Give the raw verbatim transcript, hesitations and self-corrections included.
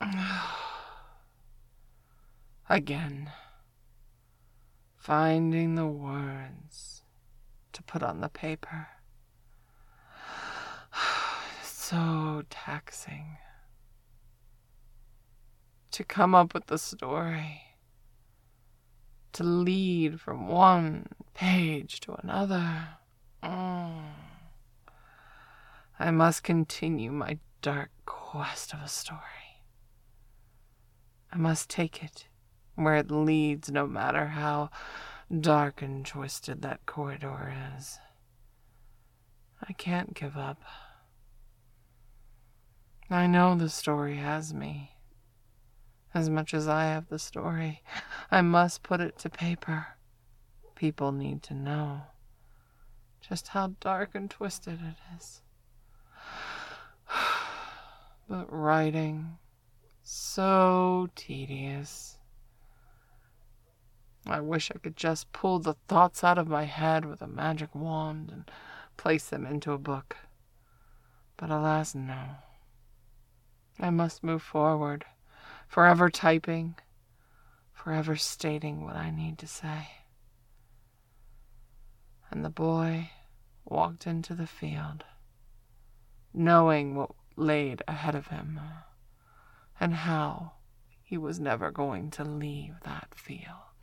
Again, finding the words to put on the paper. So taxing. To come up with the story. To lead from one page to another. Mm. I must continue my dark quest of a story. I must take it where it leads, no matter how dark and twisted that corridor is. I can't give up. I know the story has me. As much as I have the story, I must put it to paper. People need to know just how dark and twisted it is. But writing, so tedious. I wish I could just pull the thoughts out of my head with a magic wand and place them into a book. But alas, no. I must move forward, forever typing, forever stating what I need to say. And the boy walked into the field, knowing what laid ahead of him, and how he was never going to leave that field.